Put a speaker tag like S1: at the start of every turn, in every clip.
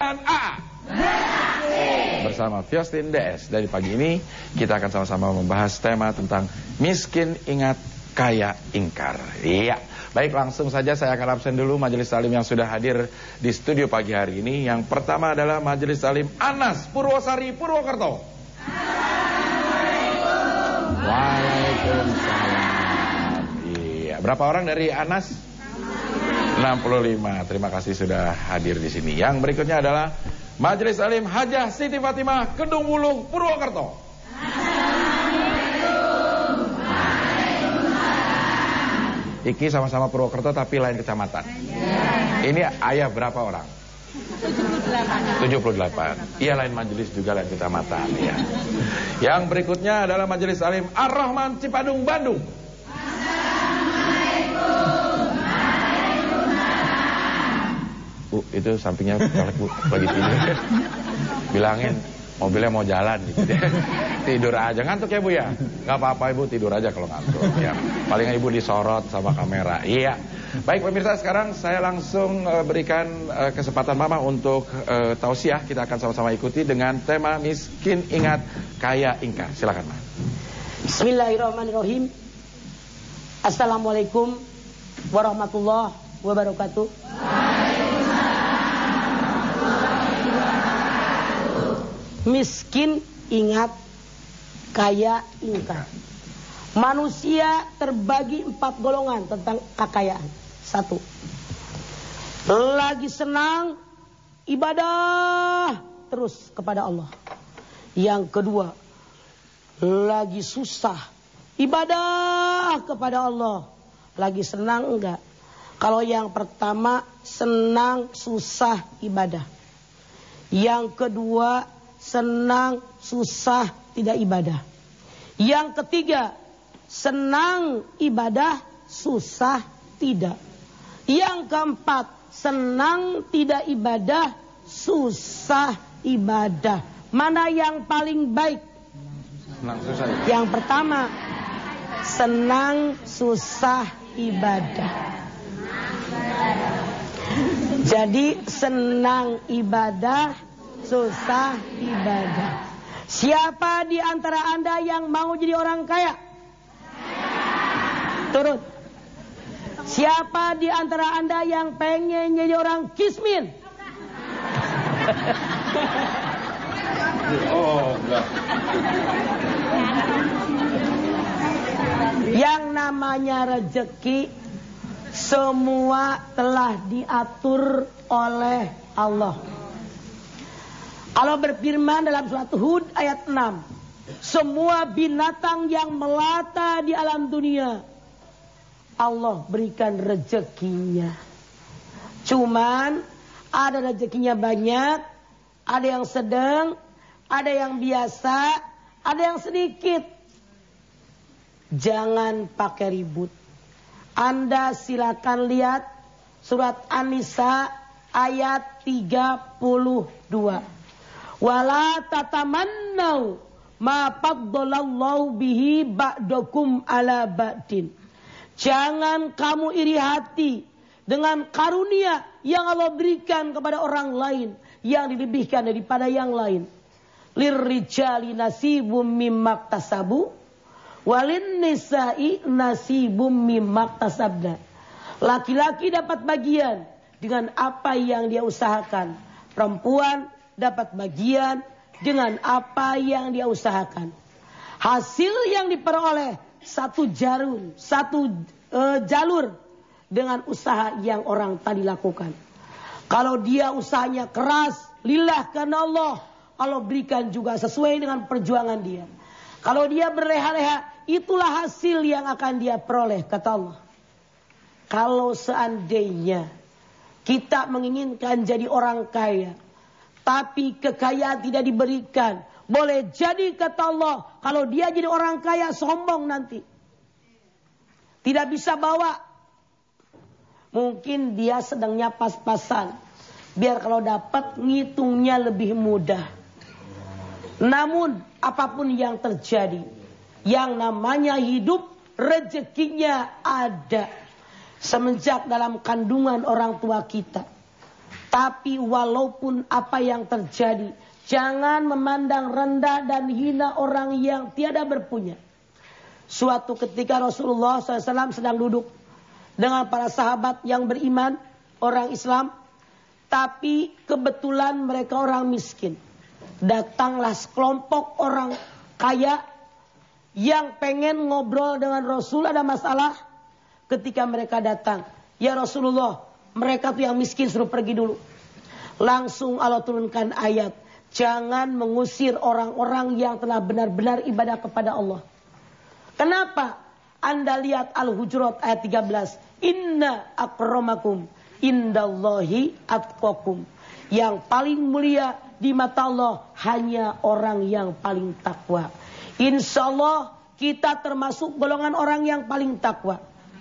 S1: A. Bersama Fiostin DS. Dari pagi ini kita akan sama-sama membahas tema tentang miskin ingat, kaya ingkar. Iya. Baik, langsung saja saya akan absen dulu majelis taklim yang sudah hadir di studio pagi hari ini. Yang pertama adalah majelis taklim Anas Purwosari Purwokerto. Waalaikumsalam. Iya, berapa orang dari Anas? 65. Terima kasih sudah hadir di sini. Yang berikutnya adalah Majelis Taklim Hajah Siti Fatimah Kedung Wuluh Purwokerto. Iki sama-sama Purwokerto tapi lain kecamatan. Ini ayah berapa orang? 78. Iya, lain majelis juga, lain kecamatan ya. Yang berikutnya adalah Majelis Taklim Ar-Rahman Cipadung Bandung. Itu sampingnya lagi tidur. Bilangin mobilnya mau jalan gitu. Tidur aja, ngantuk ya Bu ya? Gak apa-apa Ibu, tidur aja kalau ngantuk ya. Paling Ibu disorot sama kamera. Iya. Baik pemirsa, sekarang saya langsung berikan kesempatan Mama untuk tausiah. Kita akan sama-sama ikuti dengan tema miskin ingat, kaya ingkar. Silakan Ma.
S2: Bismillahirrahmanirrahim. Assalamualaikum warahmatullahi wabarakatuh. Miskin ingat, kaya ingkar. Manusia terbagi 4 golongan tentang kekayaan. 1. Lagi senang ibadah terus kepada Allah. Yang kedua, lagi susah ibadah kepada Allah. Lagi senang enggak? Kalau yang pertama senang susah ibadah. Yang kedua senang susah tidak ibadah. Yang ketiga senang ibadah susah tidak. Yang keempat senang tidak ibadah susah ibadah. Mana yang paling baik?
S1: Senang susah.
S2: Yang pertama senang susah ibadah. Jadi senang ibadah, susah ibadah. Siapa di antara Anda yang mau jadi orang kaya? Turun. Siapa di antara Anda yang pengen jadi orang kismin?
S1: Oh, enggak.
S2: Yang namanya rezeki semua telah diatur oleh Allah. Allah berfirman dalam surat Hud ayat 6. Semua binatang yang melata di alam dunia Allah berikan rezekinya. Cuman ada rezekinya banyak, ada yang sedang, ada yang biasa, ada yang sedikit. Jangan pakai ribut. Anda silakan lihat surat An-Nisa ayat 32. Wala tatamannau ma faddalallahu bihi ba'dakum ala ba'din. Jangan kamu iri hati dengan karunia yang Allah berikan kepada orang lain yang dilebihkan daripada yang lain. Lirrijali nasibum mimma iktasabu walin nisa'i nasibum mimma iktasabna. Laki-laki dapat bagian dengan apa yang dia usahakan. Perempuan dapat bagian dengan apa yang dia usahakan. Hasil yang diperoleh satu jalur dengan usaha yang orang tadi lakukan. Kalau dia usahanya keras, lillah karena Allah, Allah berikan juga sesuai dengan perjuangan dia. Kalau dia berleha-leha, itulah hasil yang akan dia peroleh, kata Allah. Kalau seandainya kita menginginkan jadi orang kaya, tapi kekayaan tidak diberikan, boleh jadi kata Allah, kalau dia jadi orang kaya sombong nanti. Tidak bisa bawa. Mungkin dia sedangnya pas-pasan. Biar kalau dapat ngitungnya lebih mudah. Namun apapun yang terjadi, yang namanya hidup rezekinya ada. Semenjak dalam kandungan orang tua kita, Tapi walaupun apa yang terjadi, jangan memandang rendah dan hina orang yang tiada berpunya. Suatu ketika Rasulullah SAW sedang duduk dengan para sahabat yang beriman, orang Islam. Tapi kebetulan mereka orang miskin. Datanglah sekelompok orang kaya yang pengen ngobrol dengan Rasul, ada masalah. Ketika mereka datang, ya Rasulullah, mereka tuh yang miskin suruh pergi dulu. Langsung Allah turunkan ayat, jangan mengusir orang-orang yang telah benar-benar ibadah kepada Allah. Kenapa? Anda lihat Al-Hujurat ayat 13. Inna akramakum indallahi atqakum. Yang paling mulia di mata Allah hanya orang yang paling takwa. Insya Allah kita termasuk golongan orang yang paling takwa.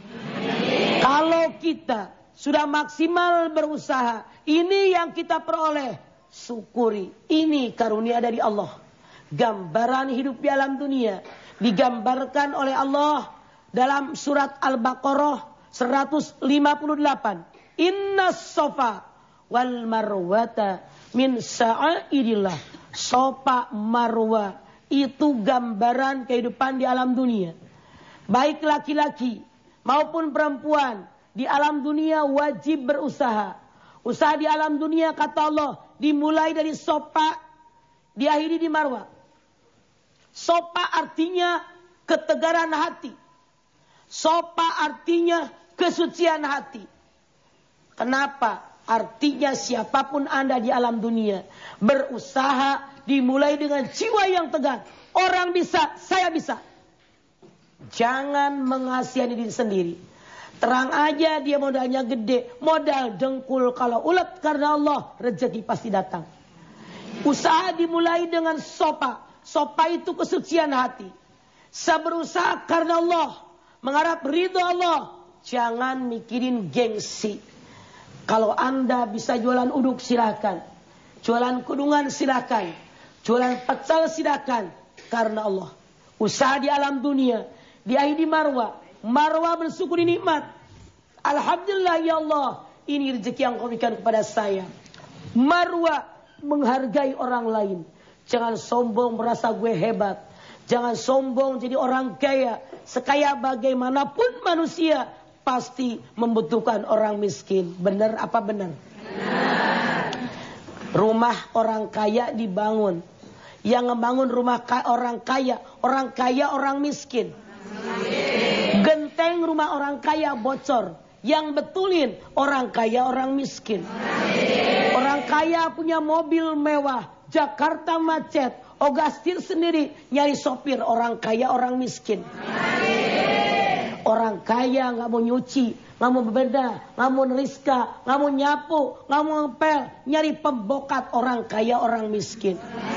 S2: Kalau kita sudah maksimal berusaha, ini yang kita peroleh, syukuri. Ini karunia dari Allah. Gambaran hidup di alam dunia digambarkan oleh Allah dalam surat Al-Baqarah 158. Inna sofa wal marwata min sa'airillah. Sofa marwa itu gambaran kehidupan di alam dunia. Baik laki-laki maupun perempuan di alam dunia wajib berusaha. Usaha di alam dunia kata Allah dimulai dari sofa, diakhiri di marwa. Sofa artinya ketegaran hati. Sofa artinya kesucian hati. Kenapa? Artinya siapapun Anda di alam dunia berusaha dimulai dengan jiwa yang tegar. Orang bisa, saya bisa. Jangan mengasihani diri sendiri. Terang aja dia modalnya gede, modal dengkul kalau ulet karena Allah, rezeki pasti datang. Usaha dimulai dengan sopa. Sopa itu kesucian hati. Saya berusaha karena Allah, mengharap ridho Allah. Jangan mikirin gengsi. Kalau Anda bisa jualan uduk silakan, jualan kudungan silakan, jualan pecel silakan, karena Allah. Usaha di alam dunia, diakhiri marwa. Marwa bersyukuri nikmat. Alhamdulillah ya Allah, ini rezeki yang kau berikan kepada saya. Marwa menghargai orang lain. Jangan sombong merasa gue hebat. Jangan sombong jadi orang kaya. Sekaya bagaimanapun manusia pasti membutuhkan orang miskin. Benar apa benar? Benar. Rumah orang kaya dibangun. Yang membangun rumah orang kaya orang miskin. Genteng rumah orang kaya bocor. Yang betulin orang kaya orang miskin. Orang kaya punya mobil mewah, Jakarta macet, Ogastir sendiri nyari sopir. Orang kaya orang miskin. Orang kaya nggak mau nyuci, nggak mau bebedah, nggak mau neriska, nggak mau nyapu, nggak mau ngepel, nyari pembokat. Orang kaya orang miskin.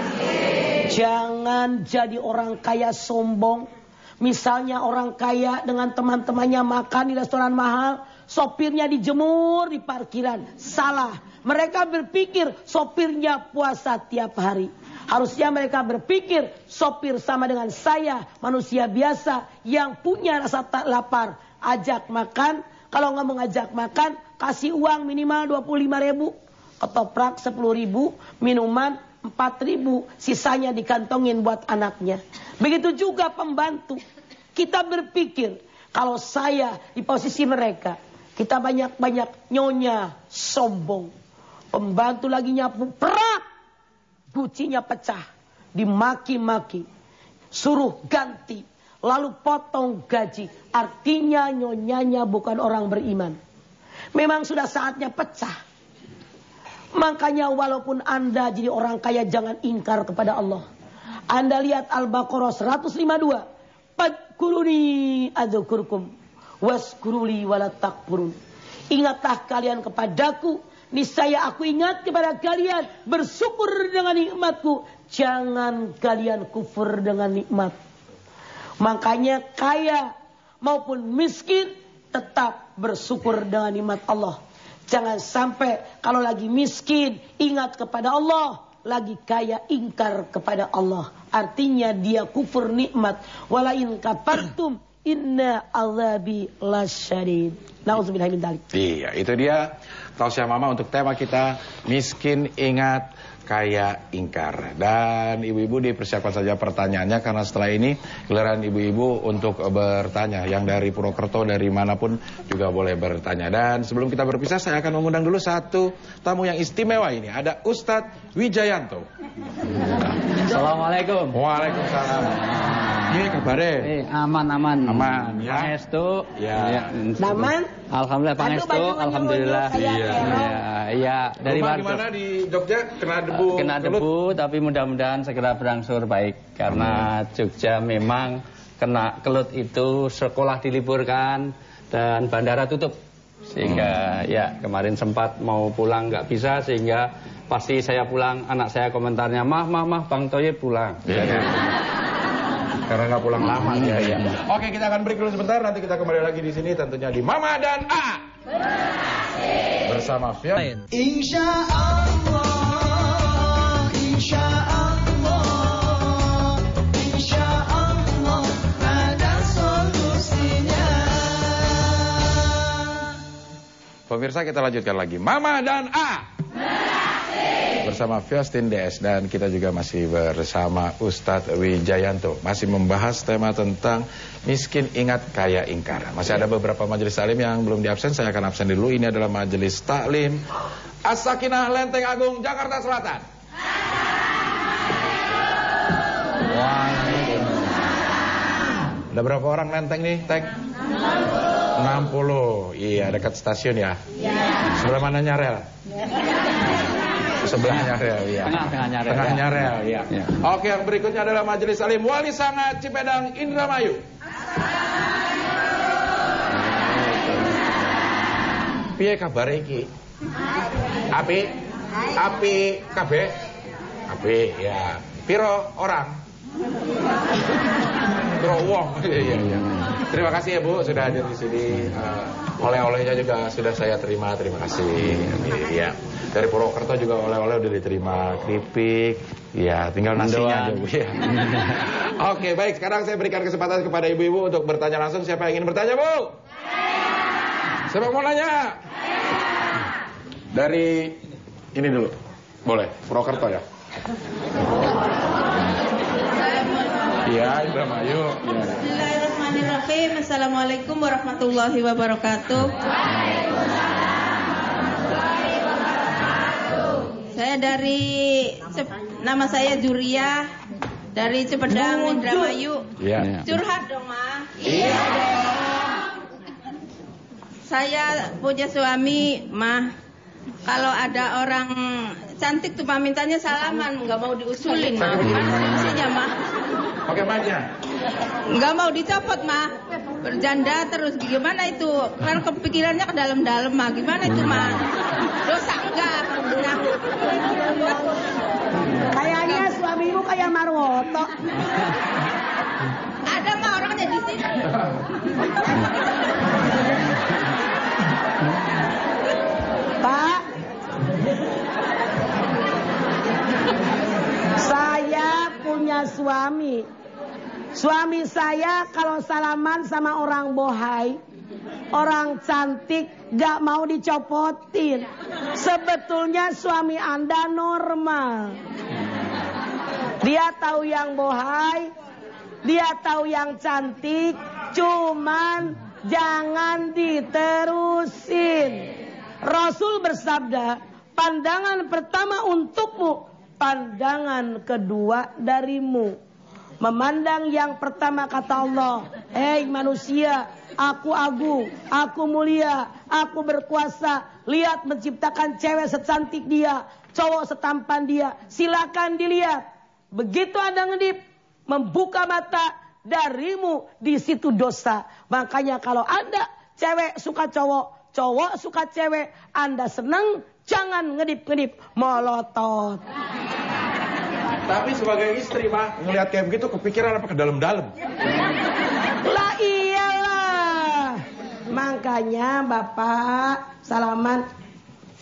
S2: Jangan jadi orang kaya sombong. Misalnya orang kaya dengan teman-temannya makan di restoran mahal, sopirnya dijemur di parkiran. Salah. Mereka berpikir sopirnya puasa tiap hari. Harusnya mereka berpikir sopir sama dengan saya, manusia biasa yang punya rasa tak lapar. Ajak makan. Kalau nggak mau ngajak makan, kasih uang minimal 25.000. Ketoprak 10.000, minuman 4.000, sisanya dikantongin buat anaknya. Begitu juga pembantu. Kita berpikir kalau saya di posisi mereka, kita banyak-banyak nyonya sombong. Pembantu lagi nyapu, perak, gucinya pecah, dimaki-maki, suruh ganti, lalu potong gaji. Artinya nyonyanya bukan orang beriman. Memang sudah saatnya pecah. Makanya walaupun Anda jadi orang kaya, jangan ingkar kepada Allah. Anda lihat Al-Baqarah 152. Fadkuruni adzkurkum waskuruli walatakfurun. Ingatlah kalian kepadaku, niscaya aku ingat kepada kalian. Bersyukur dengan nikmatku, jangan kalian kufur dengan nikmat. Makanya kaya maupun miskin tetap bersyukur dengan nikmat Allah. Jangan sampai kalau lagi miskin ingat kepada Allah, lagi kaya ingkar kepada Allah. Artinya dia kufur nikmat. Walain kafartum inna azabi lasyadid. Nauzubillahi min dzalik.
S1: Iya, itu dia tausiah mama untuk tema kita, miskin ingat, kaya ingkar. Dan ibu-ibu dipersiapkan saja pertanyaannya, karena setelah ini giliran ibu-ibu untuk bertanya. Yang dari Purwokerto, dari manapun juga boleh bertanya. Dan sebelum kita berpisah, saya akan mengundang dulu satu tamu yang istimewa ini. Ada Ustadz Wijayanto.
S3: Assalamualaikum.
S1: Waalaikumsalam. Ini kabarnya?
S3: Aman.
S1: Aman, ya.
S3: Pangestu.
S1: Ya.
S2: Naman?
S3: Alhamdulillah Pangestu. Alhamdulillah. Iya. Dari
S1: rumah gimana di Jogja? Kena debu?
S3: Kena debu, tapi mudah-mudahan segera berangsur baik. Karena Jogja memang kena kelut itu, sekolah diliburkan dan bandara tutup. Sehingga ya kemarin sempat mau pulang nggak bisa, sehingga pasti saya pulang, anak saya komentarnya, mah Bang Thoyib pulang.
S1: Karena nggak pulang lama. Ya. Oke, kita akan break dulu sebentar. Nanti kita kembali lagi di sini, tentunya di Mama dan A. Bersama Fion.
S4: Insya Allah, insya Allah, insya Allah ada solusinya.
S1: Pemirsa, kita lanjutkan lagi Mama dan A. Bersama Fiostin DS, dan kita juga masih bersama Ustadz Wijayanto, masih membahas tema tentang miskin ingat kaya ingkar. Masih ada beberapa majelis taklim yang belum diabsen, saya akan absen dulu. Ini adalah majelis taklim As-Sakinah Lenteng Agung, Jakarta Selatan. Ada berapa orang Lenteng nih, Teng? 60. Iya, dekat stasiun ya? Sebelah mananya rel? Sebelahnya rel, ya. Tengahnya rel, ya. Oke, yang berikutnya adalah majelis alim Wali Sangat Cipedang, Indramayu. Piye kabar iki? Api kabeh? Api, ya. Piro orang? Piro wong? Iya. Terima kasih ya Bu, sudah hadir di sini. Oleh-olehnya juga sudah saya terima kasih. Ya. Dari Purwokerto juga oleh-oleh udah diterima, keripik, ya tinggal nasinya aja Bu ya. Oke, baik, sekarang saya berikan kesempatan kepada ibu-ibu untuk bertanya langsung. Siapa yang ingin bertanya Bu? Siapa mau nanya? Dari ini dulu, boleh, Purwokerto ya? Iya, Indramayu.
S5: Bismillahirrahmanirrahim. Assalamualaikum warahmatullahi wabarakatuh. Saya nama saya Juria dari Cipedang, Indramayu.
S1: Iya.
S5: Curhat dong, Ma.
S1: Iya.
S5: Saya punya suami, Ma. Kalau ada orang cantik tuh, Ma, mintanya salaman, nggak mau diusulin, Ma. Gimana solusinya, Ma?
S1: Pakai banyak.
S5: Nggak mau dicopot, Ma. Berjanda terus, gimana itu? Kan kepikirannya ke dalam-dalam, Ma. Gimana itu, Ma? Dosa enggak?
S2: Kayaknya suamimu kayak Marwoto.
S5: Ada mah orangnya di sini.
S2: Pak, saya punya suami. Suami saya kalau salaman sama orang bohai, orang cantik, gak mau dicopotin. Sebetulnya suami Anda normal. Dia tahu yang bohai, dia tahu yang cantik, cuman jangan diterusin. Rasul bersabda, pandangan pertama untukmu, pandangan kedua darimu. Memandang yang pertama kata Allah, hei manusia, aku agung, aku mulia, aku berkuasa. Lihat menciptakan cewek secantik dia, cowok setampan dia, silakan dilihat. Begitu Anda ngedip, membuka mata darimu, di situ dosa. Makanya kalau Anda cewek suka cowok, cowok suka cewek, Anda senang, jangan ngedip-ngedip, melotot.
S1: Tapi sebagai istri, Pak, ngelihat kayak begitu kepikiran apa ke dalam-dalam?
S2: Lah iyalah. Makanya Bapak salaman.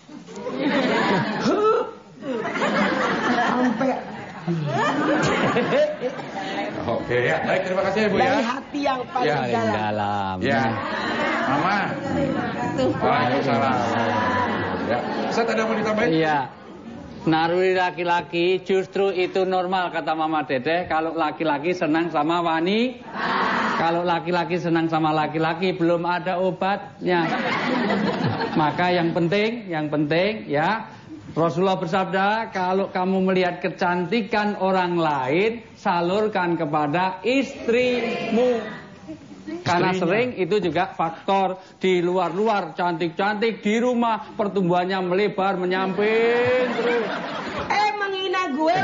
S2: Sampai
S1: Oke ya, baik, terima kasih ya Bu ya.
S2: Dari hati yang paling dalam.
S3: Dalam.
S1: Ya, Mama. Waalaikumsalam. Ya, Ustaz ada mau ditambahin?
S3: Iya. Naruri laki-laki justru itu normal kata Mama Dedeh. Kalau laki-laki senang sama kalau laki-laki senang sama laki-laki belum ada obatnya. Maka yang penting ya, Rasulullah bersabda, kalau kamu melihat kecantikan orang lain, salurkan kepada istrimu. Karena sering itu juga faktor di luar-luar cantik-cantik, di rumah pertumbuhannya melebar, menyamping terus.
S2: Menghina gue.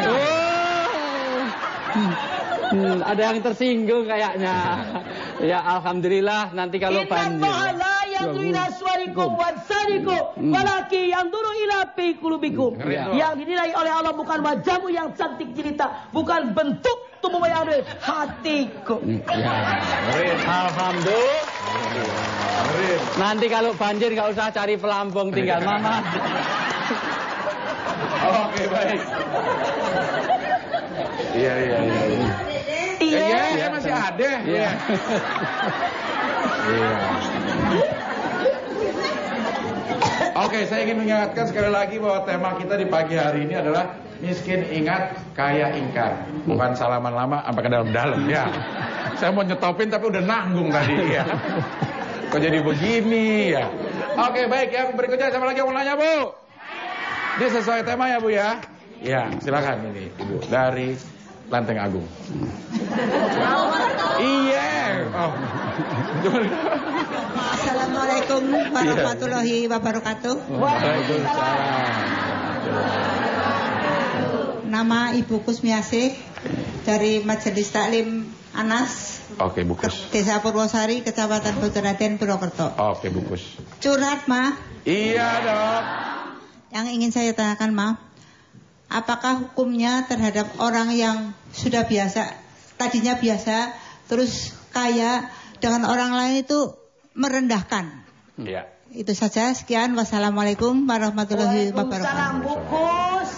S3: Ada yang tersinggung kayaknya. Ya alhamdulillah nanti kalau banjir.
S2: Yang ila suarikum wa sadikum walaki yang dulu ila fi qulubikum. Yang dinilai oleh Allah bukan wajahmu yang cantik jelita, bukan bentuk tubuhmu yang ada, hatiku.
S3: Alhamdulillah. Nanti kalau banjir nggak usah cari pelampung, tinggal Mama.
S1: Oke, baik. Iya, masih ada. Iya. Oke, saya ingin mengingatkan sekali lagi bahwa tema kita di pagi hari ini adalah miskin ingat, kaya ingkar. Bukan salaman lama sampai ke dalam-dalam ya. Saya mau nyetopin tapi udah nanggung tadi ya. Kok jadi begini ya. Oke, baik, yang berikutnya siapa lagi yang mau nanya, Bu? Ini sesuai tema ya, Bu ya. Ya, silakan ini Ibu dari Lenteng Agung. Iya. Oh.
S6: Assalamualaikum warahmatullahi wabarakatuh.
S1: Waalaikumsalam.
S6: Nama Ibu Kusmiasih dari Majelis Taklim Anas.
S1: Oke, Bukus.
S6: Desa Purwosari, Kecamatan Bojoraden, Purwokerto.
S1: Oke, Bukus.
S6: Curhat, Ma.
S1: Iya, Dok.
S6: Yang ingin saya tanyakan, Ma, apakah hukumnya terhadap orang yang sudah tadinya biasa, terus kaya dengan orang lain itu merendahkan?
S1: Iya.
S6: Itu saja, sekian. Wassalamualaikum warahmatullahi wabarakatuh.
S2: Bukus.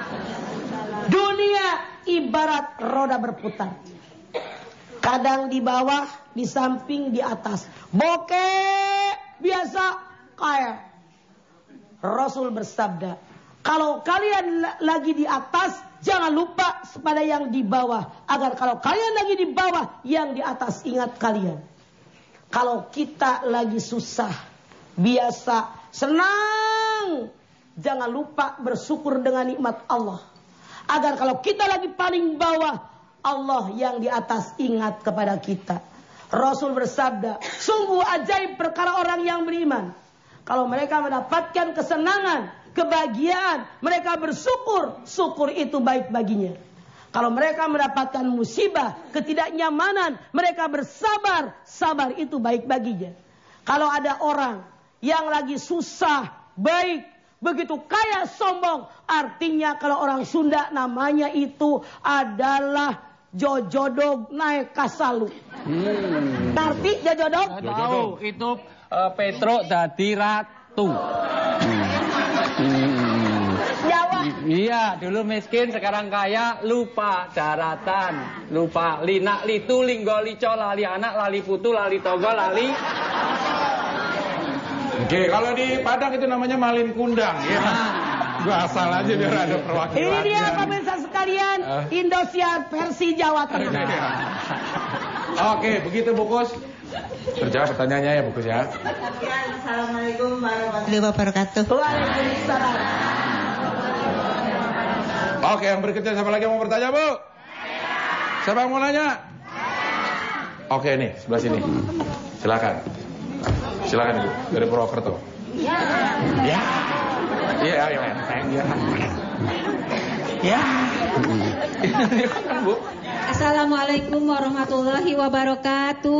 S2: Dunia ibarat roda berputar. Kadang di bawah, di samping, di atas. Bokeh biasa, kaya. Rasul bersabda, kalau kalian lagi di atas, jangan lupa pada yang di bawah. Agar kalau kalian lagi di bawah, yang di atas ingat kalian. Kalau kita lagi susah, biasa, senang, jangan lupa bersyukur dengan nikmat Allah. Agar kalau kita lagi paling bawah, Allah yang di atas ingat kepada kita. Rasul bersabda, sungguh ajaib perkara orang yang beriman. Kalau mereka mendapatkan kesenangan, kebahagiaan, mereka bersyukur, syukur itu baik baginya. Kalau mereka mendapatkan musibah, ketidaknyamanan, mereka bersabar, sabar itu baik baginya. Kalau ada orang yang lagi susah, baik, begitu kaya, sombong, artinya kalau orang Sunda namanya itu adalah jojodog naik kasalu. Ngerti jojodog?
S3: Tahu, itu Petro dadi ratu.
S2: Jawa.
S3: Iya, dulu miskin, sekarang kaya, lupa daratan, lupa linak litu linggo lico, lali anak, lali putu, lali togo, lali.
S1: Oke, kalau di Padang itu namanya malin kundang ya. Gua asal aja biar ada perwakilan.
S2: Ini dia pemirsa sekalian, Indosiar versi Jawa Tengah.
S1: Oke, begitu Bukus. Terjawab pertanyaannya ya Bukus ya.
S6: Assalamualaikum warahmatullahi wabarakatuh.
S2: Waalaikumsalam.
S1: Oke, yang berikutnya siapa lagi yang mau bertanya, Bu? Siapa yang mau nanya? Oke, nih, sebelah sini. Silakan. Silakan Ibu, dari Purwokerto. Ya. Iya, ya. Bu.
S7: Assalamualaikum warahmatullahi wabarakatuh.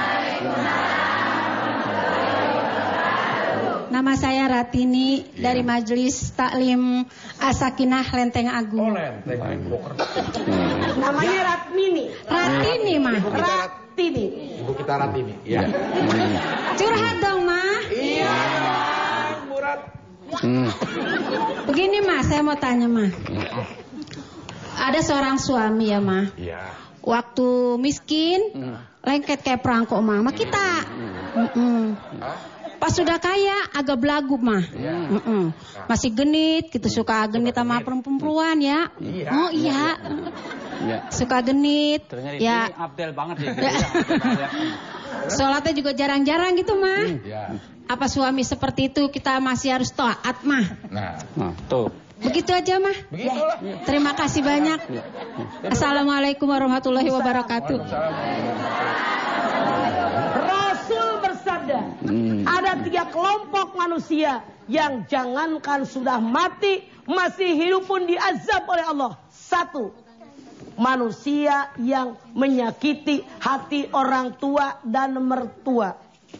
S7: Nama saya Ratini dari Majelis Taklim As-Sakinah Lenteng Agung.
S1: Oh, Lenteng Agung.
S2: Namanya Ratmini.
S7: Ratini, Ma.
S2: Ratini.
S1: Ibu kita Ratini, ya.
S7: Curhat dong, Ma.
S1: Iya, Bu Rat.
S7: Begini, Ma, saya mau tanya, Ma. Ada seorang suami ya, Ma.
S1: Iya.
S7: Waktu miskin, lengket kayak perangkok, Ma. Ma kita. Pas sudah kaya, agak belagu, Ma. Masih genit, gitu. Suka genit sama perempuan ya. Oh iya. Suka genit. Ya.
S3: Abdel banget ya.
S7: Sholatnya juga jarang-jarang gitu, Ma.
S1: Iya.
S7: Apa suami seperti itu kita masih harus taat, Ma?
S1: Nah,
S3: Tuh.
S7: Begitu aja, Ma.
S1: begitulah.
S7: Terima kasih banyak. Assalamualaikum warahmatullahi wabarakatuh.
S2: Rasul bersabda, ada 3 kelompok manusia yang jangankan sudah mati, masih hidup pun diazab oleh Allah. 1, manusia yang menyakiti hati orang tua dan mertua.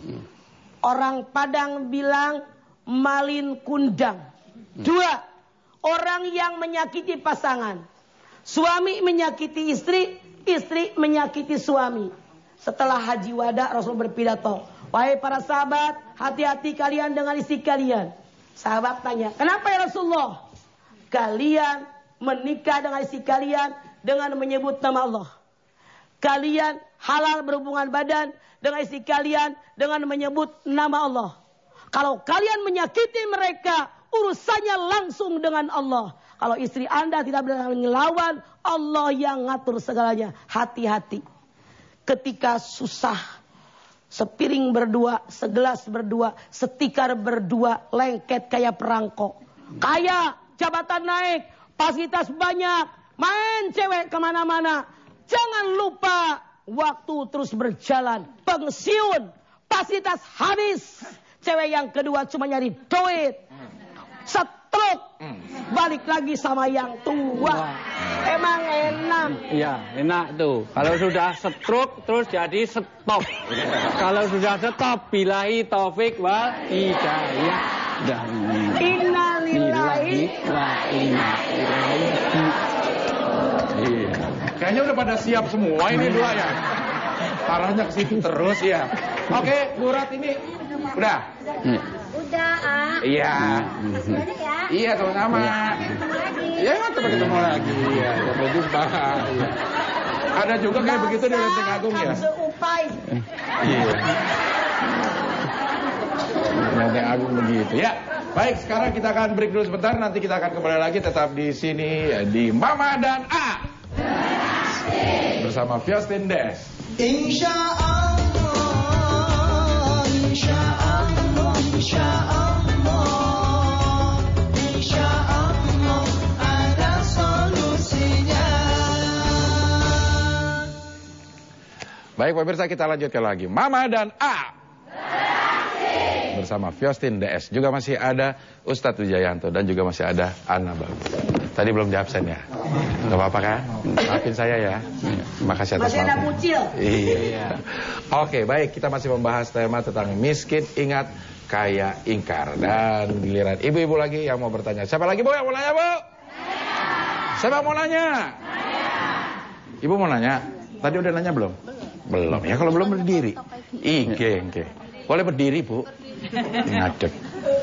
S2: Orang Padang bilang malin kundang. 2, orang yang menyakiti pasangan. Suami menyakiti istri, istri menyakiti suami. Setelah haji wada, Rasul berpidato, wahai para sahabat, hati-hati kalian dengan istri kalian. Sahabat tanya, kenapa ya Rasulullah? Kalian menikah dengan istri kalian dengan menyebut nama Allah. Kalian halal berhubungan badan dengan istri kalian dengan menyebut nama Allah. Kalau kalian menyakiti mereka, urusannya langsung dengan Allah. Kalau istri Anda tidak berani melawan, Allah yang ngatur segalanya. Hati-hati. Ketika susah, sepiring berdua, segelas berdua, setikar berdua, lengket kayak perangkok. Kaya, jabatan naik, fasilitas banyak, main cewek kemana-mana. Jangan lupa, waktu terus berjalan, pensiun, fasilitas habis. Cewek yang kedua cuma nyari duit, stroke, balik lagi sama yang tua. Emang enak.
S3: Iya, enak tuh. Kalau sudah stroke terus jadi stop. Kalau sudah stop, billahi taufik wal hidayah.
S2: Innalillahi
S3: wa inna ilaihi.
S1: Iya. Kayaknya udah pada siap semua ini 2 ya. Parahnya ke situ terus ya. Oke, Bu Rat ini udah.
S7: Udah,
S1: Iya. Iya, sama-sama. Iya, sampai ketemu lagi. Iya, sampai jumpa. Iya. Ada juga kayak begitu di Lenteng Agung ya.
S2: Seupai.
S1: Iya. Lenteng Agung begitu ya. Baik, sekarang kita akan break dulu sebentar. Nanti kita akan kembali lagi tetap di sini di Mama dan A. Bersama Fiostin Des.
S4: Insya Allah, insya Allah, insya Allah, insya Allah ada solusinya.
S1: Baik pemirsa, kita lanjutkan lagi Mama dan A bersama Fiostin DS. Juga masih ada Ustadz Wijayanto dan juga masih ada Ana Bagus. Tadi belum di absen ya? Gak apa-apa kan? Maafin saya ya. Makasih atas
S2: Masih ada
S1: maafin.
S2: bucil.
S1: Iya. Oke, baik, kita masih membahas tema tentang miskin ingat kaya ingkar. Dan giliran ibu-ibu lagi yang mau bertanya. Siapa lagi Bu yang mau nanya, Bu? Siapa mau nanya? Ibu mau nanya? Tadi udah nanya belum? Belum. Ya kalau belum berdiri. Oke. Boleh berdiri, Bu. Ngadep.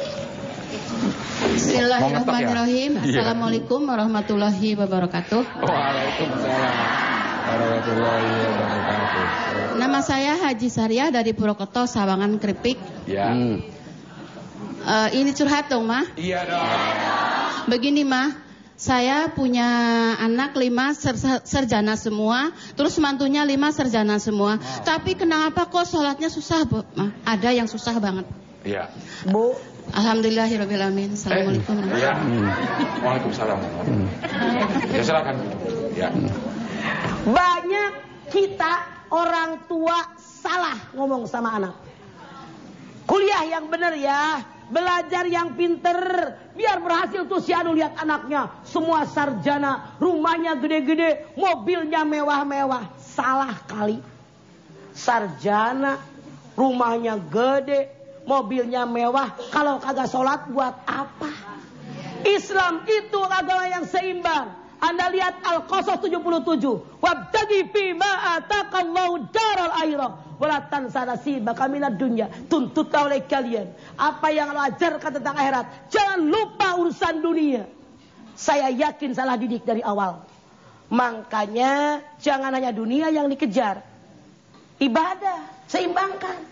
S8: Bismillahirrahmanirrahim. Assalamualaikum warahmatullahi wabarakatuh.
S1: Waalaikumsalam warahmatullahi wabarakatuh.
S8: Nama saya Haji Sariah dari Purwokerto, Sawangan, Kripik.
S1: Ya.
S8: Ini curhat dong, Ma.
S1: Iya dong.
S8: Begini, Ma. Saya punya anak 5 sarjana semua, terus mantunya 5 sarjana semua. Tapi kenapa kok sholatnya susah, Bu? Ma? Ada yang susah banget.
S1: Iya.
S2: Bu,
S8: Alhamdulillahirrahmanirrahim. Assalamualaikum.
S1: Ya. Waalaikumsalam. Ya silakan. Ya.
S2: banyak kita orang tua salah ngomong sama anak. Kuliah yang benar ya, belajar yang pinter, biar berhasil tuh si Anu. Lihat anaknya, semua sarjana, rumahnya gede-gede, mobilnya mewah-mewah. Salah kali. Sarjana, rumahnya gede, mobilnya mewah, kalau kagak sholat buat apa? Islam itu agama yang seimbang. Anda lihat Al-Qasas 77. Wabtaghi fima ataqallahu daral akhirah wala tansa nasibaka minad dunya. Tuntutlah oleh kalian apa yang Allah ajarkan tentang akhirat. Jangan lupa urusan dunia. Saya yakin salah didik dari awal. Makanya jangan hanya dunia yang dikejar. Ibadah, seimbangkan.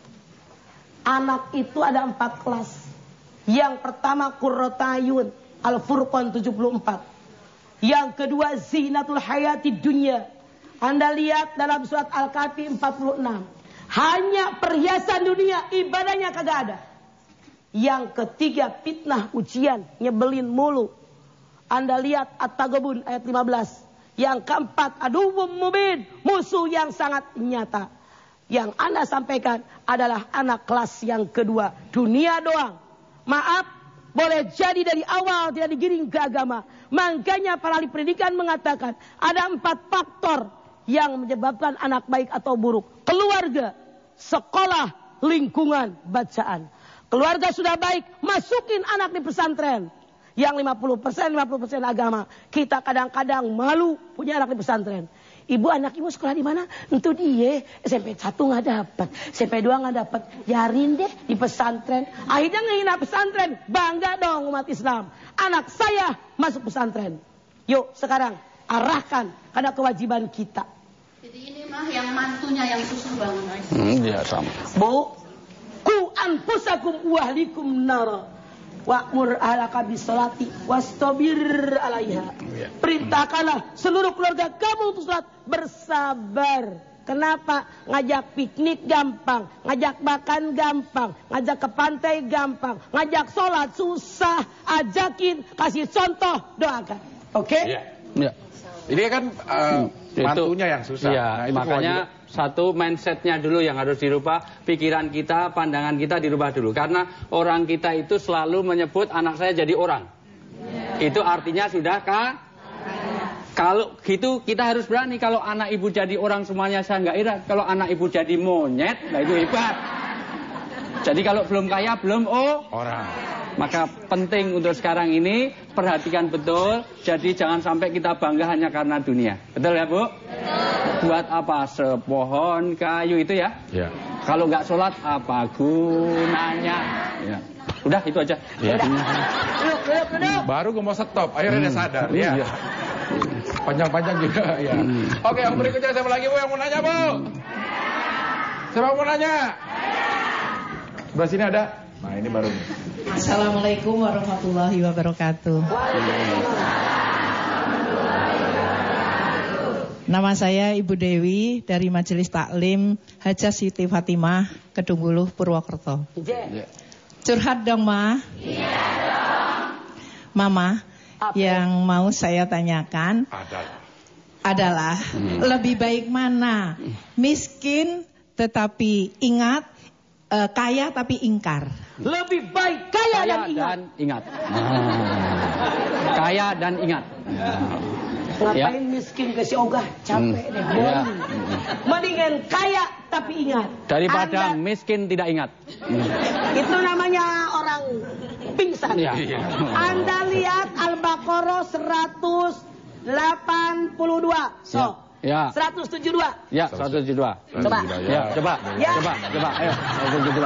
S2: Anak itu ada 4 kelas. Yang pertama Qurratayun, Al-Furqan 74. Yang kedua Zinatul Hayati Dunya. Anda lihat dalam surat Al-Kahfi 46. Hanya perhiasan dunia, ibadahnya kagak ada. Yang ketiga fitnah, ujian, nyebelin mulu. Anda lihat At-Taghabun ayat 15. Yang keempat aduwwum mubin, musuh yang sangat nyata. Yang Anda sampaikan adalah anak kelas yang kedua, dunia doang. Maaf, boleh jadi dari awal tidak digiring ke agama. Makanya para ahli pendidikan mengatakan ada 4 faktor yang menyebabkan anak baik atau buruk. Keluarga, sekolah, lingkungan, bacaan. Keluarga sudah baik, masukin anak di pesantren. Yang 50% agama. Kita kadang-kadang malu punya anak di pesantren. Ibu, anak ibu sekolah di mana? Itu dia SMP 1 nggak dapat, SMP 2 nggak dapat. Yarin deh di pesantren. Akhirnya ngehina pesantren. Bangga dong umat Islam. Anak saya masuk pesantren. Yuk sekarang arahkan karena kewajiban kita.
S8: Jadi ini mah yang mantunya yang susah banget.
S3: Iya sama.
S2: Bu, ku anfusakum wa ahlikum nar. Wa'mur ahlaka bisolati wastabir alaiha. Perintahkanlah seluruh keluarga kamu untuk salat, bersabar. Kenapa? Ngajak piknik gampang, ngajak makan gampang, ngajak ke pantai gampang, ngajak sholat susah. Ajakin, kasih contoh, doakan. Oke?
S3: Iya.
S1: Ini kan mantunya yang susah.
S3: Iya,
S1: Nah, itu
S3: makanya satu mindsetnya dulu yang harus dirubah, pikiran kita, pandangan kita dirubah dulu. Karena orang kita itu selalu menyebut anak saya jadi orang. Itu artinya sudah kalau gitu kita harus berani. Kalau anak ibu jadi orang semuanya saya nggak irat. Kalau anak ibu jadi monyet, nah itu hebat. Jadi kalau belum kaya belum orang. Maka penting untuk sekarang ini perhatikan betul. Jadi jangan sampai kita bangga hanya karena dunia. Betul ya Bu? Buat apa sepohon kayu itu ya?
S1: Ya.
S3: Kalau nggak sholat apa gunanya? Ya. Udah itu aja.
S1: Ya.
S2: Duduk.
S1: Baru gue mau stop, akhirnya dia sadar. Ya. Panjang-panjang juga. Ya. Oke, yang berikutnya siapa lagi Bu yang mau nanya Bu? Siapa mau nanya? Sebelah sini ada. Nah ini baru nih.
S9: Assalamualaikum warahmatullahi wabarakatuh. Nama saya Ibu Dewi dari Majelis Taklim Hajah Siti Fatimah, Kedungguluh, Purwokerto. Curhat dong, Ma. Iya dong. Mama, yang mau saya tanyakan adalah lebih baik mana? Miskin tetapi ingat, kaya tapi ingkar.
S2: Lebih baik kaya dan ingat.
S3: Kaya dan ingat.
S2: Ngapain miskin kasih ogah, capek deh. Mendingan kaya tapi ingat.
S3: Daripada miskin tidak ingat.
S2: Itu namanya orang pingsan. Anda lihat Al-Baqarah 182. So.
S3: Ya.
S2: 172.
S3: Ya, 172.
S2: Coba.
S3: Ya, coba. Coba. Ayo, 172.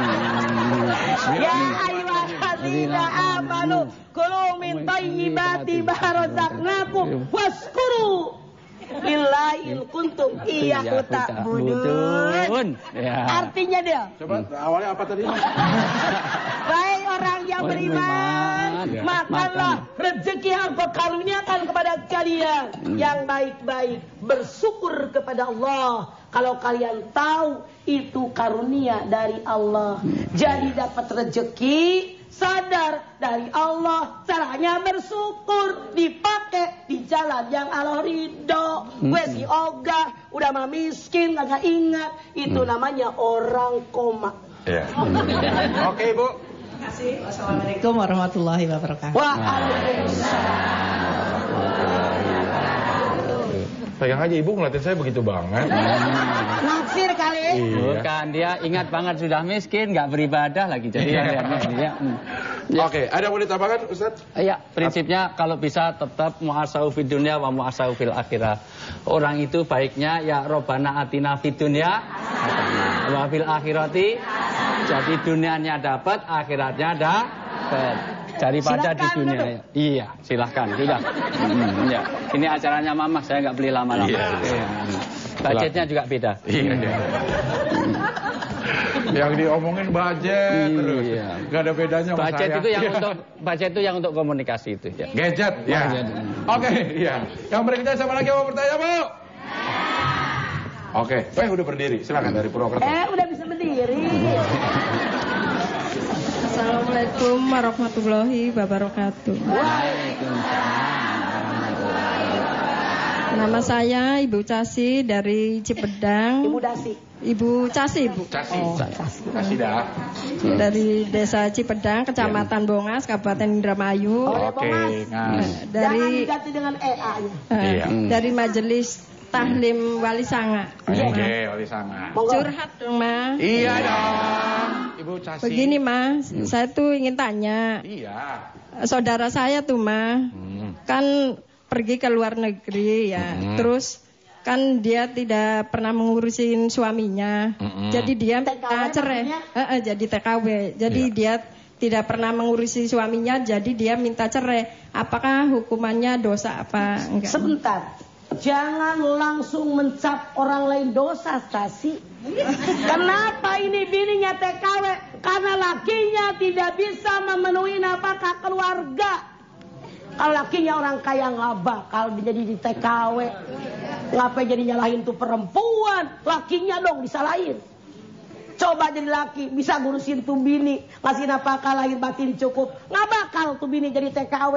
S2: Ya ayyuhalladzina amanu kulu min thayyibati ma razaqnakum waskuru lillahi in kuntum iyyahu ta'budun. Artinya dia.
S1: Coba awalnya apa tadi?
S2: Baik orang yang beriman, makanlah rezeki yang Engkau karuniakan kepada kalian yang baik-baik. Bersyukur kepada Allah. Kalau kalian tahu itu karunia dari Allah. Jadi dapat rezeki, sadar dari Allah. Caranya bersyukur, dipakai di jalan yang Allah ridho. Gue si ogah, udah mah miskin, kagak ingat. Itu namanya orang koma.
S1: Ya. Oke Ibu.
S9: Terima kasih. Wassalamualaikum warahmatullahi wabarakatuh.
S2: Waalaikumsalam.
S1: Pegang aja Ibu ngeliatin saya begitu banget.
S2: Naksir kali.
S3: Bukan, dia ingat banget sudah miskin, nggak beribadah lagi. Jadi dia.
S1: Oke, ada yang mau ditambahkan Ustaz?
S3: Iya, prinsipnya kalau bisa tetap muhasau fid dunya wa muhasau fil akhirah. Orang itu baiknya ya Robbana atina fid dunya wa fil akhirati. Jadi dunianya dapat, akhiratnya dapat. daripada di
S2: Silakan,
S3: dunia.
S2: Datuk.
S3: Iya, silahkan. Sudah. Ya. Ini acaranya Mama, saya nggak beli lama-lama.
S1: Iya.
S3: Budgetnya juga beda.
S1: Iya. Yang diomongin budget terus.
S3: Iya.
S1: Gak ada bedanya sama
S3: Budget
S1: saya.
S3: itu yang untuk komunikasi itu. Ya.
S1: Gadget, ya. Oke, iya. Yang berikutnya siapa lagi yang mau bertanya, Bu? Oke, udah berdiri. Silakan dari Purwokerto.
S2: Udah bisa berdiri.
S10: Assalamualaikum warahmatullahi wabarakatuh. Nama saya Ibu Casi dari Cipedang.
S2: Ibu Dasi.
S10: Ibu Casi, Bu.
S1: Casi.
S10: Oh,
S1: Casi dah.
S10: dari Desa Cipedang, Kecamatan Bongas, Kabupaten Indramayu.
S1: Oke,
S2: Jangan
S10: Dari
S2: diganti dengan EA-nya.
S1: Iya.
S10: dari Majelis Tahlim Wali Sanga.
S1: Oke, Wali Sanga.
S10: Curhat dong, Ma.
S1: Iya dong, Ibu Casi.
S10: Begini, Ma, saya tuh ingin tanya.
S1: Iya.
S10: Saudara saya tuh, Ma, kan pergi ke luar negeri ya. Terus kan dia tidak pernah mengurusin suaminya. Jadi dia minta cerai. Jadi TKW. Jadi dia tidak pernah mengurusi suaminya, jadi dia minta cerai. Apakah hukumannya dosa apa enggak?
S2: Sebentar. Jangan langsung mencap orang lain dosa, Stasi. Kenapa ini bininya TKW? Karena lakinya tidak bisa memenuhi nafkah keluarga. Kalau lakinya orang kaya nggak bakal jadi di TKW. Ngapain jadi nyalahin tuh perempuan? Lakinya dong disalahin. Coba jadi laki bisa ngurusin tuh bini, ngasih nafkah lahir batin cukup. Nggak bakal tuh bini jadi TKW.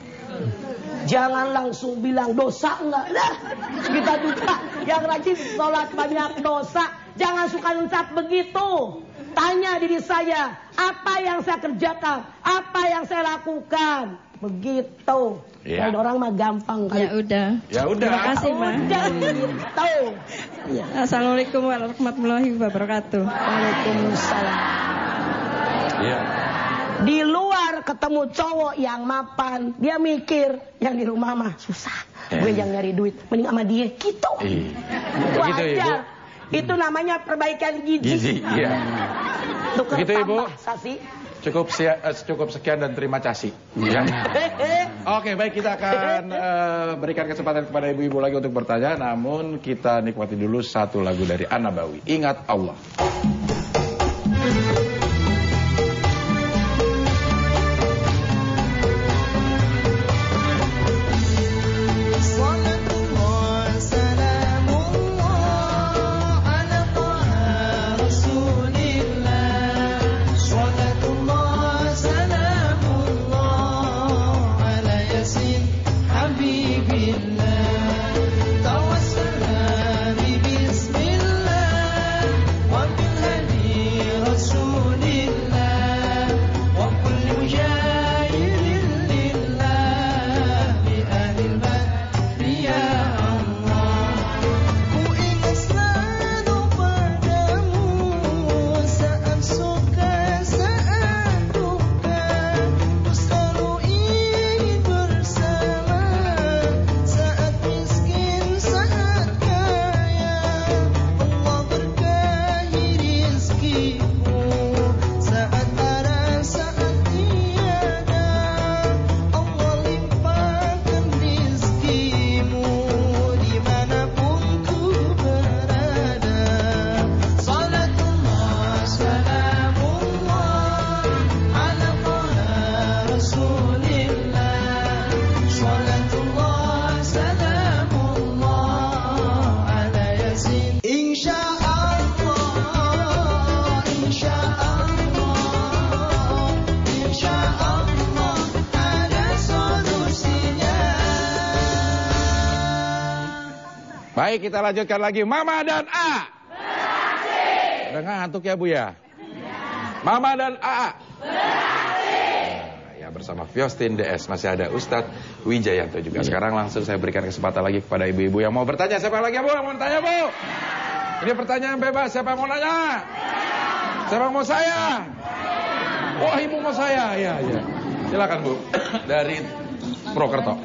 S2: Jangan langsung bilang dosa enggak. Nah, kita juga yang rajin sholat banyak dosa. Jangan suka ngucap begitu. Tanya diri saya, apa yang saya kerjakan, apa yang saya lakukan. Begitu.
S1: Ya.
S2: Dan orang mah gampang kan.
S10: Ya udah.
S1: Ya udah.
S10: Terima kasih, Ma.
S2: Gitu.
S10: Assalamualaikum warahmatullahi wabarakatuh.
S2: Waalaikumsalam.
S1: Iya.
S2: Di luar ketemu cowok yang mapan, dia mikir yang di rumah mah susah. Gue yang nyari duit, mending sama dia gitu. Itu
S1: Begitu,
S2: aja. Itu namanya perbaikan gizi.
S1: Iya.
S2: Tukar
S1: Begitu, Ibu.
S2: tambah, Sasi.
S1: Cukup sekian dan terima kasih. Ya. Oke, baik, kita akan berikan kesempatan kepada ibu-ibu lagi untuk bertanya. Namun kita nikmati dulu satu lagu dari An-Nabawi. Ingat Allah. Baik, kita lanjutkan lagi. Mama dan A. Beraksi. Udah ngantuk ya, Bu ya? Mama dan A. Beraksi. Ya, bersama Fiostin DS. Masih ada Ustadz Wijayanto juga. Sekarang langsung saya berikan kesempatan lagi kepada ibu-ibu yang mau bertanya. Siapa lagi, Bu? Yang mau bertanya, Bu? Ini pertanyaan bebas. Siapa yang mau nanya? Siapa yang mau saya? Wah, ibu mau saya. Ya, ya. Silakan, Bu. Dari Purwokerto.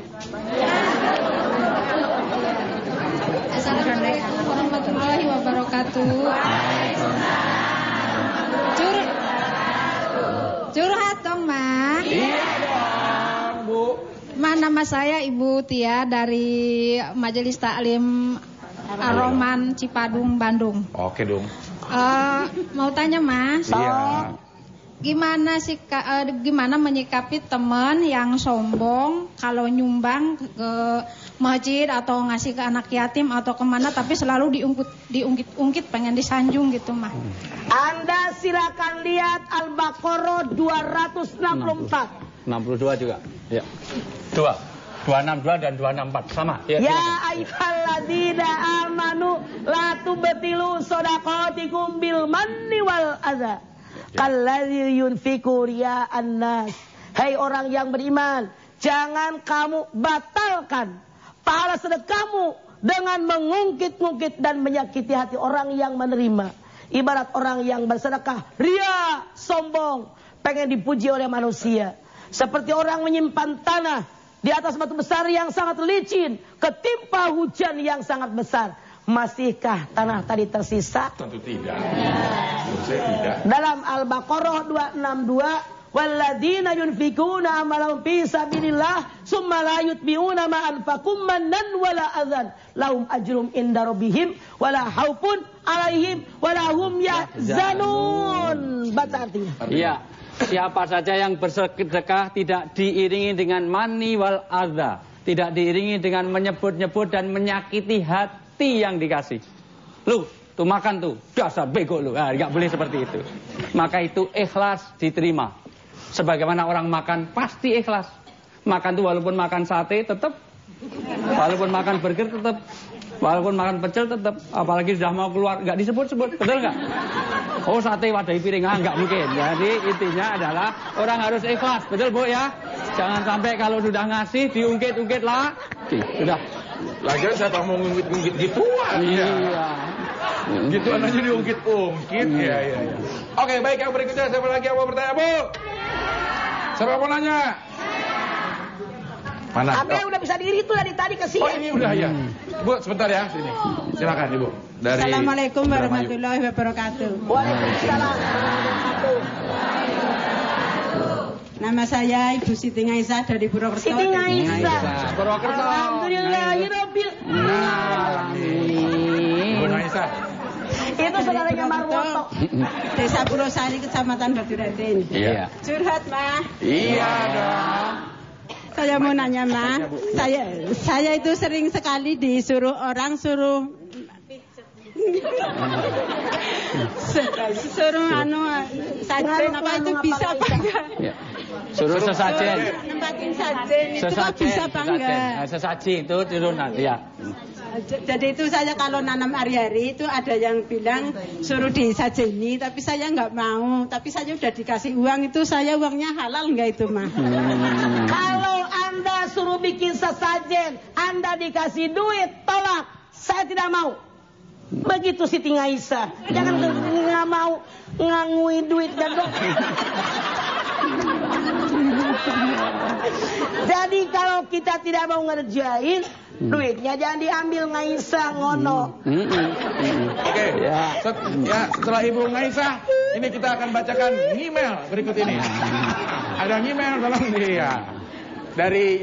S7: Assalamualaikum warahmatullahi wabarakatuh. Curhat dong, Ma.
S1: Iya.
S7: nama saya Ibu Tia dari Majelis Taklim Ar-Rahman Cipadung, Bandung.
S1: Oke, Dung.
S7: Mau tanya Mas,
S1: Iya.
S7: gimana menyikapi teman yang sombong kalau nyumbang ke masjid atau ngasih ke anak yatim atau kemana, tapi selalu diungkit pengen disanjung gitu mah.
S2: Anda silakan lihat Al-Baqarah 264.
S3: 62 juga. Ya. 262 dan 264 sama.
S2: Ya ayyuhalladzina amanu la tubtilu shadaqatikum bil manni wal adza. Kalladzi yunfiqu riya'an nas. Hai orang yang beriman, jangan kamu batalkan pahala sedekahmu dengan mengungkit-ungkit dan menyakiti hati orang yang menerima. Ibarat orang yang bersedekah ria, sombong, pengen dipuji oleh manusia. Seperti orang menyimpan tanah di atas batu besar yang sangat licin, ketimpa hujan yang sangat besar. Masihkah tanah tadi tersisa?
S1: Tentu tidak. Saya tidak.
S2: Dalam Al-Baqarah 262, walladzina yunfikuna amalahum fi sabilillah summa la yutbi'una ma anfaqum mannan wala adzan lahum ajrum inda rabbihim wala haufun alaihim wala hum yahzanun. Baca artinya.
S3: Iya. Siapa saja yang bersedekah tidak diiringi dengan mani wal adza, tidak diiringi dengan menyebut-nyebut dan menyakiti hati yang dikasih. Lu, tuh makan tuh, dasar bego lu. Nggak boleh seperti itu. Maka itu ikhlas diterima. Sebagaimana orang makan pasti ikhlas. Makan tuh walaupun makan sate tetap, walaupun makan burger tetap, walaupun makan pecel tetap. Apalagi sudah mau keluar nggak disebut-sebut, betul nggak? Oh sate wadahi piring, nggak mungkin. Jadi intinya adalah orang harus ikhlas, betul Bu ya? Jangan sampai kalau sudah ngasih diungkit-ungkit lah. Sudah.
S1: Lagian siapa mau ngungkit-ngungkit gituan? Iya. Gituan aja diungkit-ungkit. Iya. Oke, baik, yang berikutnya siapa lagi yang mau bertanya, Bu? Siapa mau nanya? Mana?
S2: Apa yang udah bisa diri itu dari tadi ke sini.
S1: Oh, ini udah ya. Bu, sebentar ya, sini. Silakan Ibu. Dari
S11: Assalamualaikum warahmatullahi wabarakatuh.
S2: Waalaikumsalam.
S11: Nama saya Ibu Siti Ngaisa dari Purwokerto.
S2: Siti Ngaisa.
S3: Purwokerto.
S2: Alhamdulillahirabbil alamin.
S1: Bu Ngaisa.
S2: Itu saudaranya Marwoto.
S11: Desa Purwosari, Kecamatan Baturetin.
S3: Iya.
S11: Curhat, Mah.
S1: Iya dong.
S11: Saya mau nanya, Mah. Saya itu sering sekali disuruh orang suruh sajen apa itu bisa apa enggak?
S3: Ya. Suruh sesajen.
S11: Nempatin sajen itu kok bisa apa enggak?
S3: Sesaji itu turun nanti ya.
S11: Jadi itu saya kalau nanam hari-hari itu ada yang bilang suruh disajeni, tapi saya nggak mau. Tapi saya udah dikasih uang itu, saya uangnya halal nggak itu mah?
S2: Kalau Anda suruh bikin sesajen, Anda dikasih duit, tolak. Saya tidak mau. Begitu Siti Ngaisa. Jangan nggak mau ngangui duit dan dong. Jadi kalau kita tidak mau ngerjain, duitnya jangan diambil Ngaisa ngono.
S1: Oke, setelah Ibu Ngaisa, ini kita akan bacakan email berikut ini. Ada email tolong dia. Dari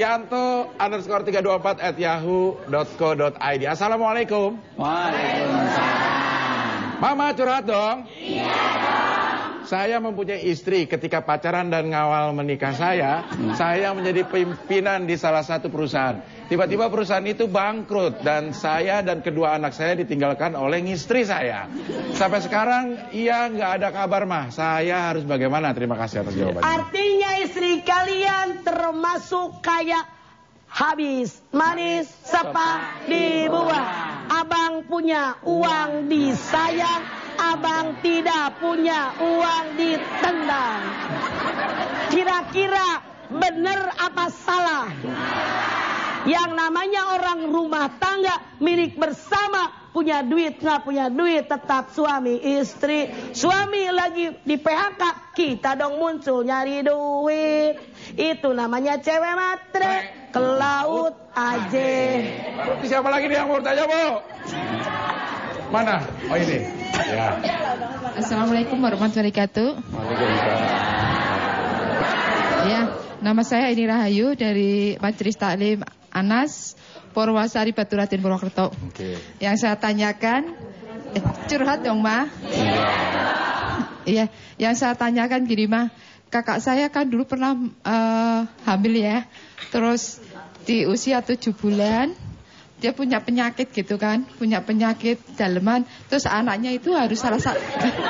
S1: yanto_324@yahoo.co.id. Assalamualaikum.
S3: Waalaikumsalam.
S1: Mama curhat dong. Iya dong. Saya mempunyai istri. Ketika pacaran dan ngawal menikah saya menjadi pimpinan di salah satu perusahaan. Tiba-tiba perusahaan itu bangkrut dan saya dan kedua anak saya ditinggalkan oleh istri saya. Sampai sekarang ia nggak ada kabar, Mah. Saya harus bagaimana? Terima kasih atas jawabannya.
S2: Artinya istri kalian termasuk kayak habis manis sepak dibuah. Abang punya uang disayang, abang tidak punya uang ditendang. Kira-kira benar apa salah? Yang namanya orang rumah tangga milik bersama, punya duit nggak punya duit tetap suami istri. Suami lagi di PHK, kita dong muncul nyari duit. Itu namanya cewek matre, ke laut aja.
S1: Siapa lagi nih yang mau bertanya, Bu? Mana? Oh ini. Ya.
S12: Assalamualaikum warahmatullahi wabarakatuh.
S1: Waalaikumsalam.
S12: Ya, Nama saya Ini Rahayu dari Majelis Taklim Anas Purwasari Baturaden Purwokerto. Yang saya tanyakan, curhat dong Ma. Iya, yang saya tanyakan gini Ma, kakak saya kan dulu pernah hamil ya, terus di usia 7 bulan dia punya penyakit gitu kan, punya penyakit daleman, terus anaknya itu harus salah satu.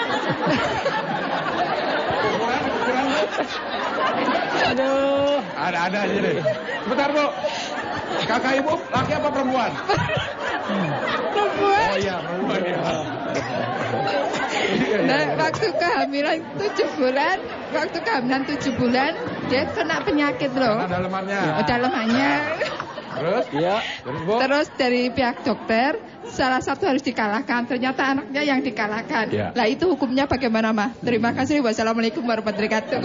S1: Aduh, ada aja deh. Sebentar Bu, kakak ibu laki apa perempuan?
S12: Perempuan.
S1: Oh iya, perempuan ya.
S12: Nah, waktu kehamilan 7 bulan, dia kena penyakit loh.
S1: Karena dalemannya.
S12: Dalemannya.
S1: Terus? Iya.
S12: Terus dari pihak dokter, salah satu harus dikalahkan. Ternyata anaknya yang dikalahkan.
S1: Ya.
S12: Lah itu hukumnya bagaimana, Ma? Terima kasih. Wassalamualaikum warahmatullahi wabarakatuh.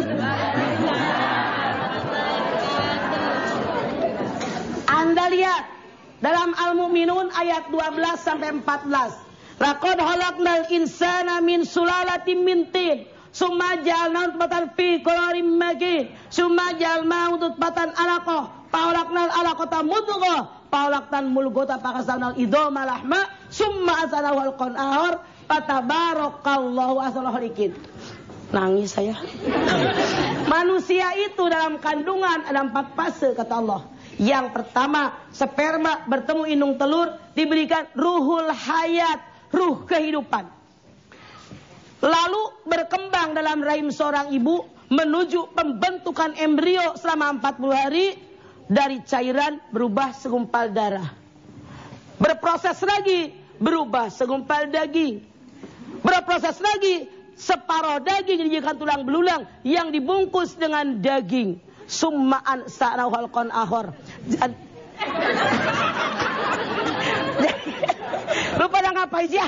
S2: Anda lihat dalam Al-Mu'minun ayat 12 sampai 14. Laqad khalaqnal insana min sulalatin min tin, summa ja'alnahu nutfatan fi qararin makin, summa ja'alnahu nutfatan alaqah, fa'alaqnal alaqata mudghah, fa'alaqtan mulghata fakasawnal idhama lahma, summa asanahu halqan ahar, fatabarakallahu ahsanul khaliqin. Nangis saya. Manusia itu dalam kandungan ada 4 fase kata Allah. Yang pertama, sperma bertemu indung telur diberikan ruhul hayat, ruh kehidupan. Lalu berkembang dalam rahim seorang ibu menuju pembentukan embrio selama 40 hari, dari cairan berubah segumpal darah. Berproses lagi berubah segumpal daging. Berproses lagi separuh daging dijadikan tulang belulang yang dibungkus dengan daging. Summaan sa'nahu halqan akhar. Lu pada ngapain sih ya?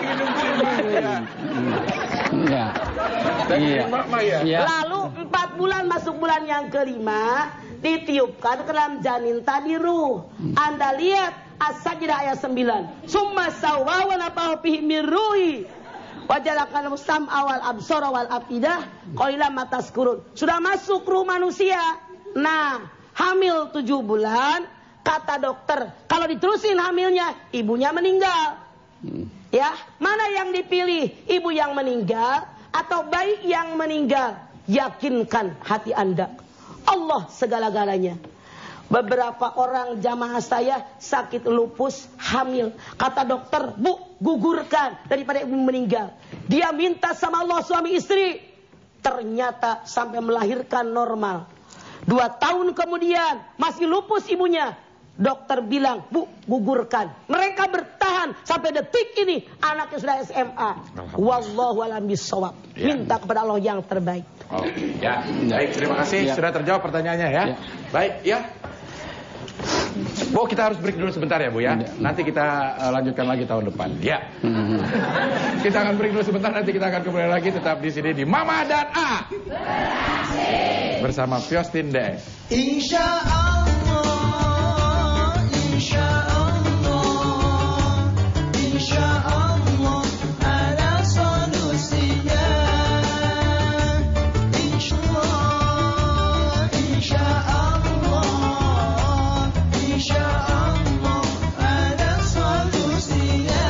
S2: Lalu 4 bulan masuk bulan yang kelima, ditiupkan ke dalam janin tadi ruh. Anda lihat As-Sajdah ayat 9. Summa sawwa wa nafahu fihi min ruhi. Wajalakan musam awal absara wal afidah qalilan ma tazkurun. Sudah masuk ruh manusia. Nah, hamil 7 bulan, kata dokter, kalau diterusin hamilnya, ibunya meninggal. Ya, mana yang dipilih? Ibu yang meninggal atau bayi yang meninggal? Yakinkan hati Anda, Allah segala-galanya. Beberapa orang jamaah saya sakit lupus, hamil. Kata dokter, Bu, gugurkan daripada ibu meninggal. Dia minta sama Allah suami istri. Ternyata sampai melahirkan normal. 2 tahun kemudian masih lupus ibunya. Dokter bilang, Bu, gugurkan. Mereka bertahan sampai detik ini. Anaknya sudah SMA. Wallahu a'lam bishawab. Minta kepada Allah yang terbaik.
S1: Oh, ya, baik, terima kasih. Sudah terjawab pertanyaannya ya. Baik, ya. Bu, kita harus break dulu sebentar ya Bu ya. Nanti kita lanjutkan lagi tahun depan. Ya. Kita akan break dulu sebentar, nanti kita akan kembali lagi tetap di sini di Mama dan A. Bersama Fiostin DS.
S4: Insya Allah, insya Allah, insya Allah ada solusinya. Insya Allah, insya Allah, insya Allah ada solusinya.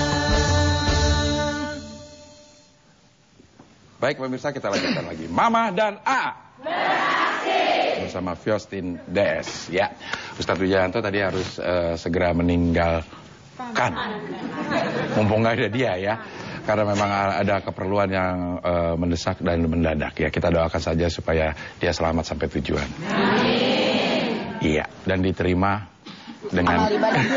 S1: Baik pemirsa, kita lanjutkan lagi Mama dan A. Bersama Fiostin DS. Ya, Ustadz Wijayanto tadi harus segera meninggalkan. Mumpung nggak ada dia ya. Karena memang ada keperluan yang mendesak dan mendadak ya. Kita doakan saja supaya dia selamat sampai tujuan. Iya, dan diterima dengan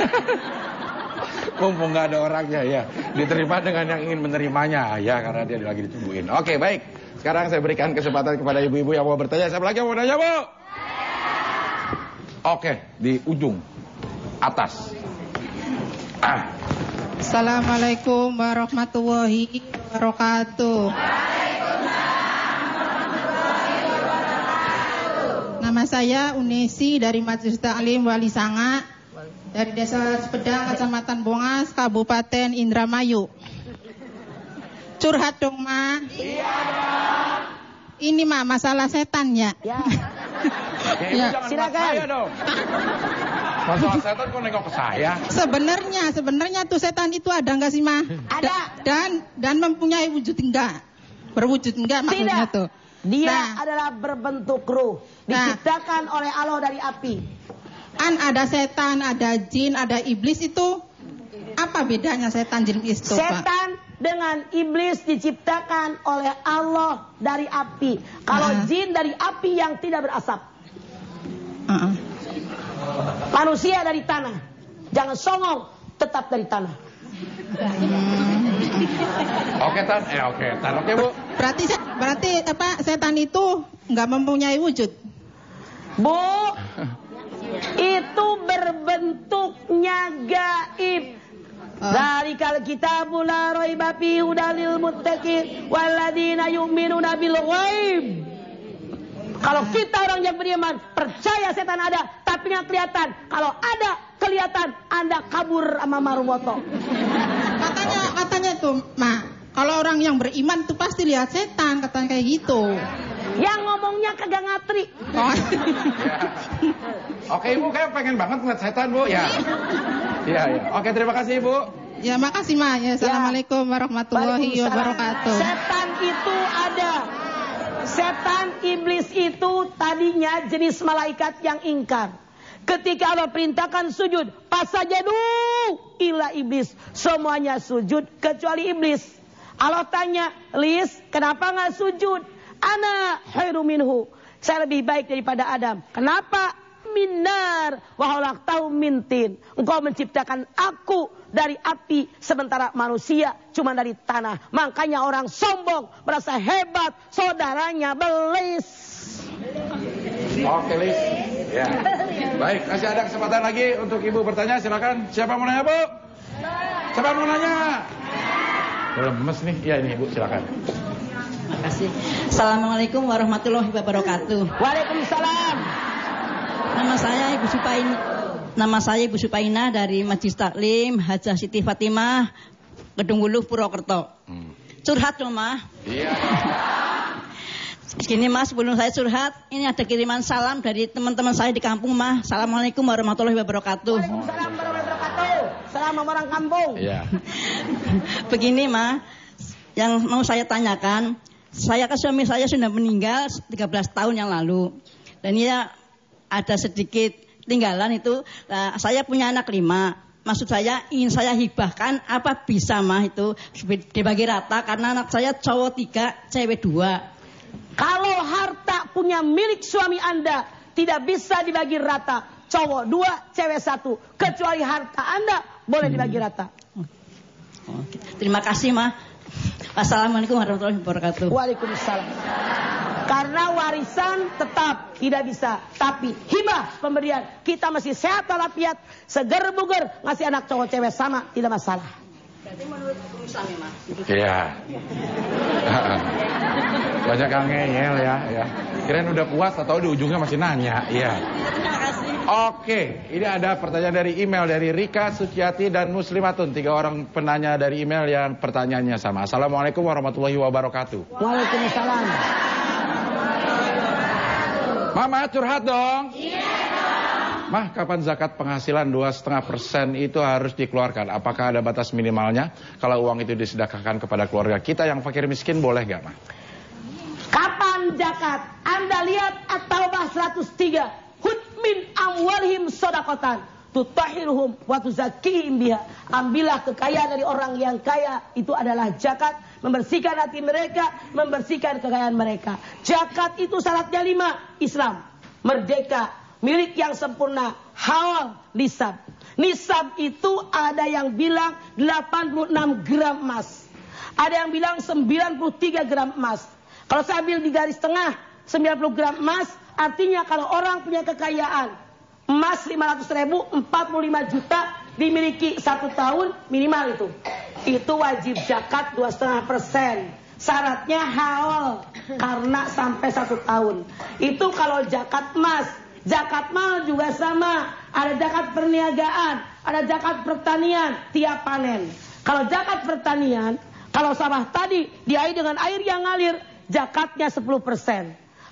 S1: mumpung nggak ada orangnya ya. Diterima dengan yang ingin menerimanya ya, karena dia lagi ditungguin. Oke, baik. Sekarang saya berikan kesempatan kepada ibu-ibu yang mau bertanya. Siapa lagi yang mau nanya, Bu? Oke, di ujung atas.
S13: Assalamualaikum warahmatullahi wabarakatuh. Nama saya Unesi dari Majelis Taklim Wali Sanga, dari Desa Sepedang, Kecamatan Bongas, Kabupaten Indramayu. Curhat dong, Ma. Iya dong. Ini, Ma, masalah setan ya.
S1: Ya, Ibu jangan
S2: silakan.
S1: buat saya dong. Masalah setan kok nengok ke saya?
S13: Sebenarnya tuh setan itu ada nggak sih, Ma?
S2: Ada.
S13: Dan mempunyai wujud enggak? Berwujud enggak maksudnya
S2: Tidak.
S13: tuh?
S2: Dia adalah berbentuk ruh, diciptakan oleh Allah dari api.
S13: Kan ada setan, ada jin, ada iblis itu. Apa bedanya setan jin iblis itu, Pak?
S2: Setan dengan iblis diciptakan oleh Allah dari api. Kalau jin dari api yang tidak berasap. Manusia dari tanah. Jangan songong, tetap dari tanah.
S1: Oke Tan, oke Bu.
S13: Berarti apa setan itu nggak mempunyai wujud?
S2: Bu, itu berbentuknya gaib. Zalikal kitabul la raiba fihi hudal lil muttaqin walladzina yu'minuna bil ghaib. Kalau kita orang yang beriman percaya setan ada tapi nggak kelihatan. Kalau ada kelihatan Anda kabur sama Marwoto.
S13: Katanya tuh, Ma, kalau orang yang beriman tuh pasti lihat setan, katanya kayak gitu.
S2: Yang ngomongnya kagak ngatri.
S1: Oke Ibu, kayak pengen banget ngeliat setan Bu ya. Iya. Oke, terima kasih Ibu.
S13: Ya makasih Ma. Ya, assalamualaikum warahmatullahi wabarakatuh.
S2: Setan itu ada. Setan iblis itu tadinya jenis malaikat yang ingkar. Ketika Allah perintahkan sujud, pasajadu illa iblis, semuanya sujud kecuali iblis. Allah tanya, Lis, kenapa nggak sujud? Ana khairu minhu, saya lebih baik daripada Adam. Kenapa? Minar wa khalaqtahu min tin. Engkau menciptakan aku dari api, sementara manusia cuma dari tanah. Makanya orang sombong, merasa hebat, saudaranya belis.
S1: Oke Lis. Ya. Baik, masih ada kesempatan lagi untuk Ibu bertanya, silakan. Siapa mau nanya Bu? Siapa mau nanya? Belum mes nih. Ya ini Ibu, silakan.
S14: Makasih. Assalamualaikum warahmatullahi wabarakatuh.
S2: Waalaikumsalam.
S14: Nama saya Ibu Supaina dari Majelis Taklim Hajah Siti Fatimah, Gedung Wuluh, Purwokerto. Curhat dong, Ma.
S1: Iya.
S14: Gini Mas, sebelum saya curhat, ini ada kiriman salam dari teman-teman saya di kampung, Ma. Assalamualaikum warahmatullahi wabarakatuh.
S2: Waalaikumsalam warahmatullahi wabarakatuh. Salam orang kampung.
S1: Iya.
S14: Begini, Ma, yang mau saya tanyakan, saya ke suami saya sudah meninggal 13 tahun yang lalu. Dan dia ada sedikit tinggalan itu. Nah, saya punya anak 5. Maksud saya ingin saya hibahkan, apa bisa mah itu dibagi rata karena anak saya cowok 3, cewek 2.
S2: Kalau harta punya milik suami Anda tidak bisa dibagi rata, cowok 2, cewek 1, kecuali harta Anda boleh dibagi rata.
S14: Terima kasih, Ma. Assalamualaikum warahmatullahi wabarakatuh.
S2: Waalaikumsalam. Karena warisan tetap tidak bisa, tapi hibah pemberian kita masih sehat walafiat, seger buger, ngasih anak cowok cewek sama tidak masalah.
S14: Berarti menurut Islam, Ma.
S1: Iya. Banyak yang ngeyel ya. Kirain udah puas atau di ujungnya masih nanya. Iya. Oke, ini ada pertanyaan dari email dari Rika, Suciati, dan Muslimatun. 3 orang penanya dari email yang pertanyaannya sama. Assalamualaikum warahmatullahi wabarakatuh.
S2: Waalaikumsalam.
S1: Mama curhat dong. Iya dong. Mah, kapan zakat penghasilan 2,5% itu harus dikeluarkan? Apakah ada batas minimalnya? Kalau uang itu disedekahkan kepada keluarga kita yang fakir miskin, boleh gak, Mah?
S2: Kapan zakat? Anda lihat At-Taubah 103. Hud min amwalihim sodakotan tutahhiruhum wa tuzakkihim biha. Ambillah kekayaan dari orang yang kaya, itu adalah zakat, membersihkan hati mereka, membersihkan kekayaan mereka. Zakat itu syaratnya 5, Islam, merdeka, milik yang sempurna, halal, nisab. Nisab itu ada yang bilang 86 gram emas, ada yang bilang 93 gram emas. Kalau saya ambil di garis tengah 90 gram emas, artinya kalau orang punya kekayaan emas 500.000, 45 juta, dimiliki 1 tahun minimal itu wajib zakat 2,5%. Syaratnya halal karena sampai 1 tahun. Itu kalau zakat emas. Zakat mal juga sama. Ada zakat perniagaan, ada zakat pertanian tiap panen. Kalau zakat pertanian, kalau sawah tadi diairi dengan air yang ngalir, zakatnya 10%.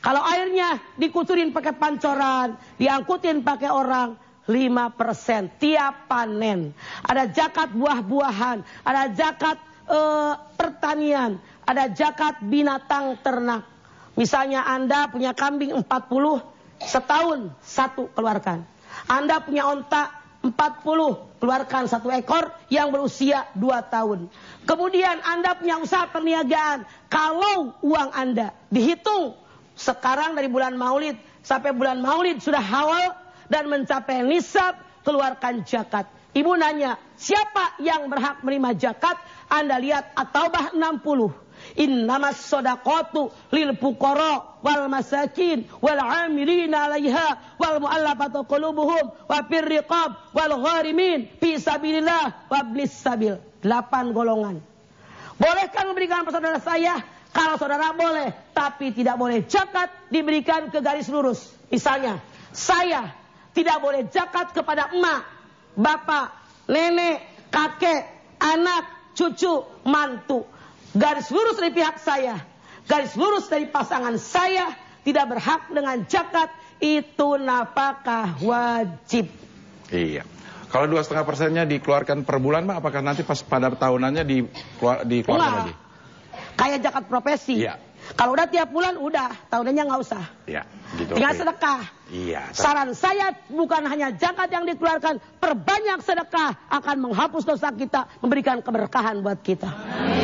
S2: Kalau airnya dikucurin pakai pancoran, diangkutin pakai orang, 5% tiap panen. Ada zakat buah-buahan, ada zakat pertanian, ada zakat binatang ternak. Misalnya Anda punya kambing 40, setahun 1 keluarkan. Anda punya onta 40, keluarkan 1 ekor yang berusia 2 tahun. Kemudian Anda punya usaha perniagaan. Kalau uang Anda dihitung sekarang dari bulan Maulid sampai bulan Maulid sudah halal dan mencapai nisab, keluarkan zakat. Ibu nanya, siapa yang berhak menerima zakat? Anda lihat At-Taubah 60. Innamas shadaqatu lil fuqara wal masakin wal 'amilina 'alaiha wal mu'allafati qulubuhum wa fir riqab wal gharimin fi sabilillah wa iblis sabil. 8 golongan. Bolehkah memberikan kepada saudara saya? Kalau saudara boleh, tapi tidak boleh zakat diberikan ke garis lurus. Misalnya, saya tidak boleh zakat kepada emak, bapak, nenek, kakek, anak, cucu, mantu. Garis lurus dari pihak saya, garis lurus dari pasangan saya tidak berhak dengan zakat, itu nafkah wajib.
S1: Iya. Kalau 2,5%-nya dikeluarkan per bulan, Mbak, apakah nanti pas pada tahunannya dikeluarkan lagi?
S2: Kayak zakat profesi.
S1: Iya.
S2: Kalau udah tiap bulan, udah tahunannya nggak usah.
S1: Iya. Gitu.
S2: Tinggal sedekah.
S1: Iya.
S2: Saran saya bukan hanya zakat yang dikeluarkan, perbanyak sedekah akan menghapus dosa kita, memberikan keberkahan buat kita.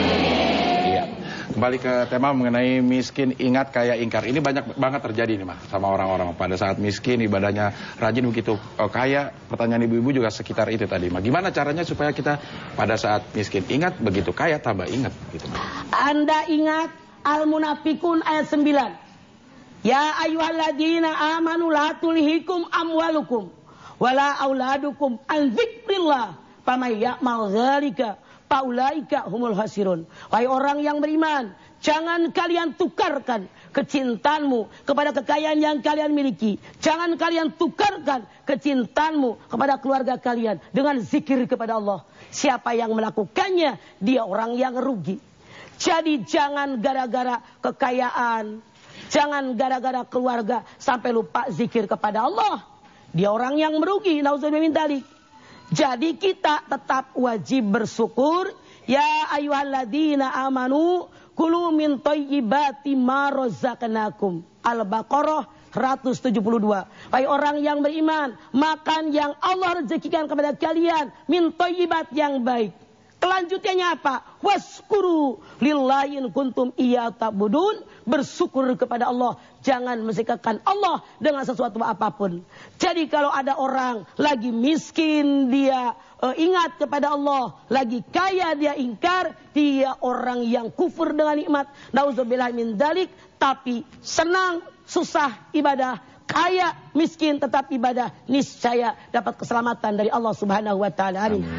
S1: Kembali ke tema mengenai miskin ingat kaya ingkar. Ini banyak banget terjadi nih, Mas, sama orang-orang pada saat miskin ibadahnya rajin, begitu kaya. Pertanyaan ibu-ibu juga sekitar itu tadi, Mas. Gimana caranya supaya kita pada saat miskin ingat, begitu kaya tambah ingat gitu, Mas. Anda
S2: ingat Al-Munafikun ayat 9. Ya ayyuhalladzina amanu la tulhikum amwalukum wala auladukum an dzikrillah faman ya'mal dzalika faulaika humul khasirun. Wahai orang yang beriman, jangan kalian tukarkan kecintaanmu kepada kekayaan yang kalian miliki. Jangan kalian tukarkan kecintaanmu kepada keluarga kalian dengan zikir kepada Allah. Siapa yang melakukannya, dia orang yang rugi. Jadi jangan gara-gara kekayaan, jangan gara-gara keluarga sampai lupa zikir kepada Allah. Dia orang yang merugi. Nauzubillah min dzalik. Jadi kita tetap wajib bersyukur. Ya ayyuhalladzina amanu kulu min thayyibati ma razaqnakum. Al-Baqarah 172. Wahai orang yang beriman, makan yang Allah rezekikan kepada kalian, min thayyibat yang baik. Kelanjutannya apa? Waskuru lillahi in kuntum iya'tabudun. Bersyukur kepada Allah. Jangan mensekatkan Allah dengan sesuatu apapun. Jadi kalau ada orang lagi miskin, dia ingat kepada Allah. Lagi kaya, dia ingkar. Dia orang yang kufur dengan nikmat. Nauzubillah min dzalik. Tapi senang, susah ibadah. Kaya, miskin, tetap ibadah. Niscaya dapat keselamatan dari Allah Subhanahu wa Ta'ala. Amin.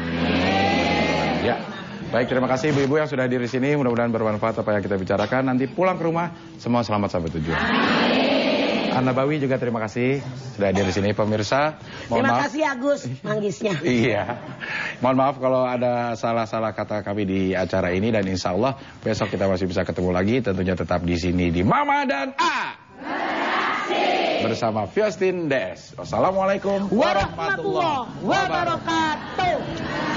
S1: Ya, baik, terima kasih ibu-ibu yang sudah hadir di sini. Mudah-mudahan bermanfaat apa yang kita bicarakan. Nanti pulang ke rumah semua selamat sampai tujuan. An-Nabawi juga terima kasih sudah hadir di sini, pemirsa.
S2: Terima kasih Agus manggisnya.
S1: Iya. Mohon maaf kalau ada salah-salah kata kami di acara ini, dan insya Allah besok kita masih bisa ketemu lagi. Tentunya tetap di sini di Mama dan A bersama Fiostin DS. Wassalamualaikum warahmatullahi wabarakatuh.